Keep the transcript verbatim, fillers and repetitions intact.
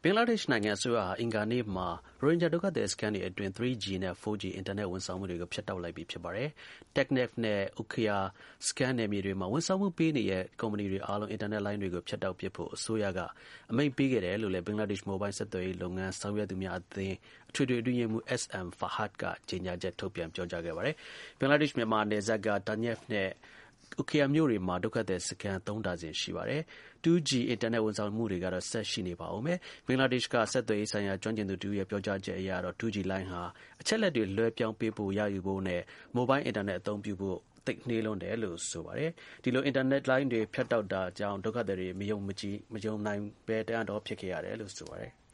ဘင်္ဂလားဒေ့ရှ်နိုင်ငံအစိုးရဟာအင်္ဂါနေ့မှာရိုဟင်ဂျာဒုက္ခသည်စခန်းတွေအတွင်း three G နဲ့ four G အင်တာနက်ဝန်ဆောင်မှုတွေကိုဖြတ်တောက်လိုက်ပြီဖြစ်ပါတယ်။ Teknaf နဲ့ Ukhiya စခန်းနယ်မြေတွေမှာဝန်ဆောင်မှုပေးနေတဲ့ကုမ္ပဏီတွေအားလုံးအင်တာနက်လိုင်းတွေကိုဖြတ်တောက်ပစ်ဖို့အစိုးရကအမိန့်ပေးခဲ့တယ်လို့လည်းဘင်္ဂလားဒေ့ရှ်မိုဘိုင်းဆက်သွယ်ရေးလုပ်ငန်းဆောင်ရွက်သူများအသင်းအထွေထွေအတွင်းရေးမှူး S M Farhad ကကြေညာချက်ထုတ်ပြန်ပြောကြားခဲ့ပါတယ်။ ဘင်္ဂလားဒေ့ရှ်မြန်မာနယ်စပ်က Tanaf နဲ့ Ukhiya မြို့တွေမှာဒုက္ခသည်စခန်းသုံးဒါဇင်ရှိပါတယ်။ two G အင်တာနက်ဝန်ဆောင်မှုတွေကတော့ ဆက်ရှိနေပါဦးမယ်။ ဘင်္ဂလားဒေ့ရှ်ကဆက်သွယ်ရေးဆိုင်ရာကျွမ်းကျင်သူတစ်ဦးရဲ့ပြောကြားချက်အရတော့ two G လိုင်းဟာအချက်အလက်တွေလွှဲပြောင်းပေးပို့ရယူဖို့နဲ့မိုဘိုင်းအင်တာနက်အသုံးပြုဖို့သိပ်နှေးလွန်းတယ်လို့ဆိုပါတယ်။ ဒီလိုအင်တာနက်လိုင်းတွေဖြတ်တောက်တာကြောင့်ဒုက္ခသည်တွေမယုံမကြည်မယုံနိုင်ဘဲတအံ့တသြဖြစ်ခဲ့ရတယ်လို့ဆိုပါတယ်။